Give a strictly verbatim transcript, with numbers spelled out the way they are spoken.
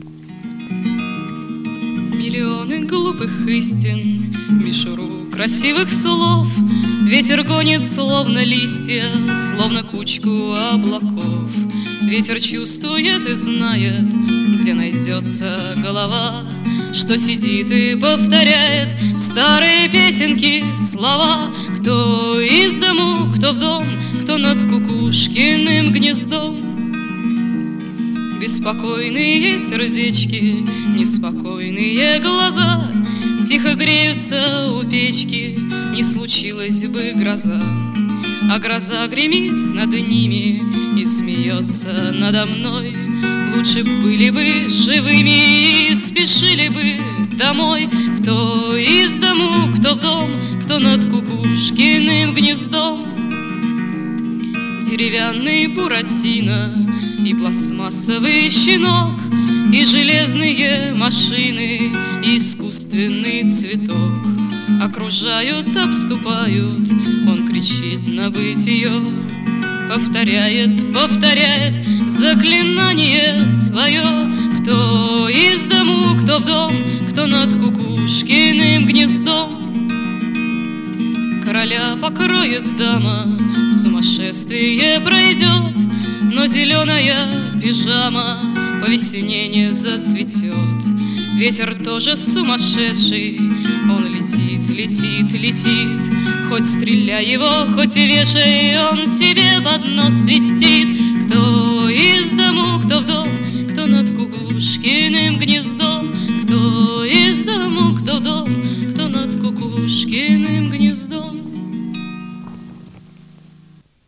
Миллионы глупых истин, мишуру красивых слов ветер гонит, словно листья, словно кучку облаков. Ветер чувствует и знает, где найдется голова, что сидит и повторяет старые песенки, слова. Кто из дому, кто в дом, кто над кукушкиным гнездом. Беспокойные сердечки, неспокойные глаза тихо греются у печки, не случилась бы гроза. А гроза гремит над ними и смеется надо мной. Лучше были бы живыми и спешили бы домой. Кто из дому, кто в дом, кто над кукушкиным гнездом. Деревянный буратино и пластмассовый щенок, и железные машины, и искусственный цветок окружают, обступают. Он кричит на бытие, повторяет, повторяет заклинание свое. Кто из дому, кто в дом, кто над кукушкиным гнездом. Короля покроет дама, сумасшествие пройдет, но зеленая пижама по весне не зацветет. Ветер тоже сумасшедший, он летит, летит, летит. Хоть стреляй его, хоть вешай, он себе под нос